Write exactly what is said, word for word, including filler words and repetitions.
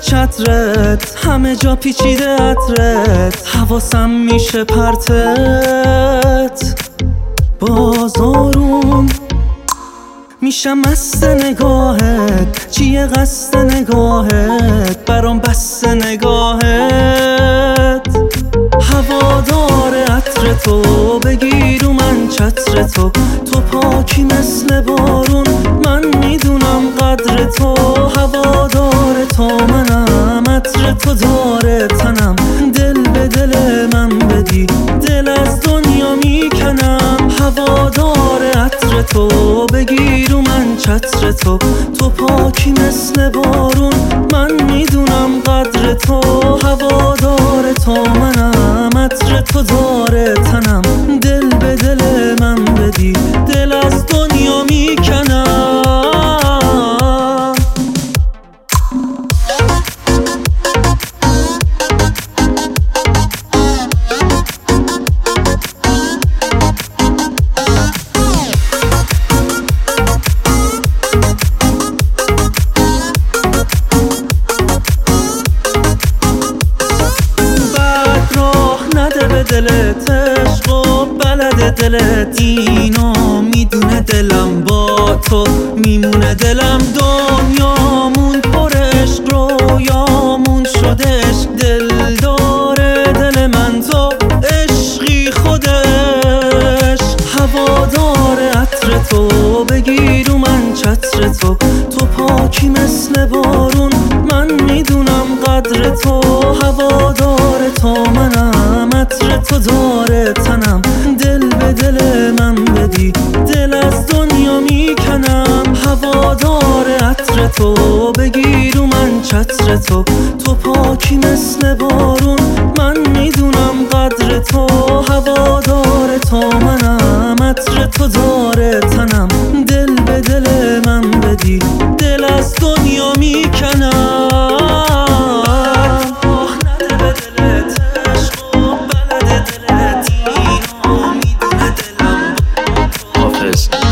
چترت، همه جا پیچیده عطرت، حواسم میشه پرتت. باز آروم میشم مست نگاهت، چیه قصد نگاهت، برام بست نگاهت. هوادار عطر تو، بگیر و من چتر تو، تو پاکی مثل بارون، من میدونم قدر تو. هوادار تو منم، عطر تو داره تنم، دل به دل من بدی، دل از دنیا میکنم. هوادار عطر تو، بگیر و من چتر تو، تو پاکی مثل بارون، من میدونم قدر تو. هوادار تو منم، عطر تو داره تنم، دل به دل من بدی، دل از دنیا میکنم. دلت عشق و بلد دلت، اینو میدونه دلم، با تو میمونه دلم. دنیامون پر عشق، رویامون شده عشق، دل داره دل من، تو عشقی خودش. هوادار عطر تو، بگیر و من چتر تو، تو پاکی مثل بارون، من میدونم قدر تو. هوادار تو منم، عطر تو داره تنم، دل به دل من بدی، دل از دنیا میکنم. هوادار عطر تو، بگیر و من چتر تو، تو پاکی مثل بارون، من میدونم قدر تو. هوادار تو منم، عطر تو داره تنم، دل به دل من بدی، دل از دنیا میکنم. Office